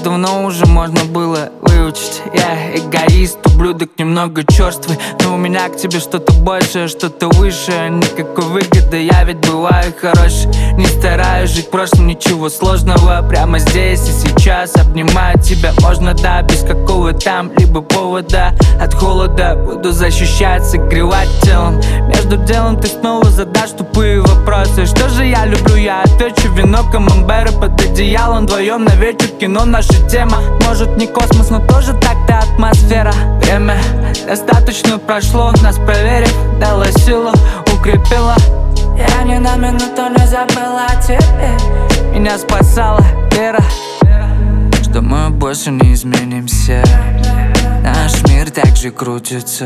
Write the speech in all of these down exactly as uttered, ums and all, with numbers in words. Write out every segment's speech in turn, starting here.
давно уже можно было выучить. Я эгоист, ублюдок немного черствый, но у меня к тебе что-то большее, что-то выше. Никакой выгоды, я ведь бываю хороший. Не стараюсь жить в прошлом, ничего сложного. Прямо здесь и сейчас обнимаю тебя можно, да, без какого там либо повода. От холода буду защищать, согревать телом. Между делом ты снова задашь тупые вопросы. Что же я люблю, я отвечу: вино, камамберы под одеялом. Вдвоем на вечер кино наша тема. Может не космос, но тоже так-то атмосфера. Время достаточно прошло, нас проверив, дала силу, укрепила. Я ни на минуту не забыла о тебе. Меня спасала вера, что мы больше не изменимся. Наш мир так же крутится,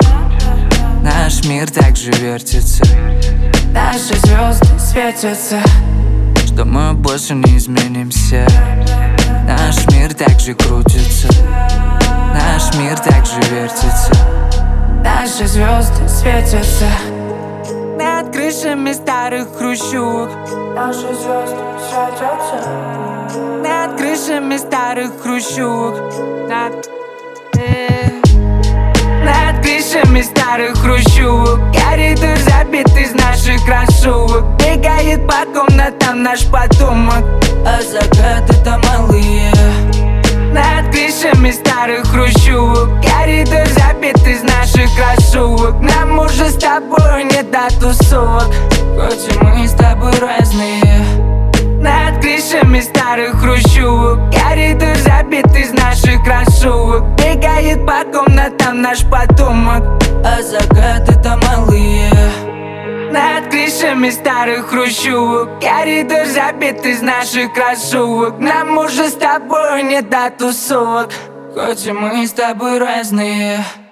наш мир так же вертится. Наши звезды светятся, что мы больше не изменимся. Наш мир так же крутится, наш мир так же вертится. наши звезды светятся. Над крышами старых хрущевок Наши звезды светятся. Над крышами старых хрущевок Над, э, над крышами старых хрущевок коридор забит из наших кроссовок. Бегает по комнатам наш потомок, А закаты-то малые. над крышами старых хрущевок коридор забит из наших кроссовок. Нам уже с тобой не до тусовок, Хоть и мы с тобой разные. над крышами старых хрущевок коридор забит из наших кроссовок. Бегает по комнатам наш потомок, А закаты-то малые. над крышами старых хрущевок коридор забит из наших кроссовок. Нам уже с тобой не до тусовок, Хоть и мы с тобой разные.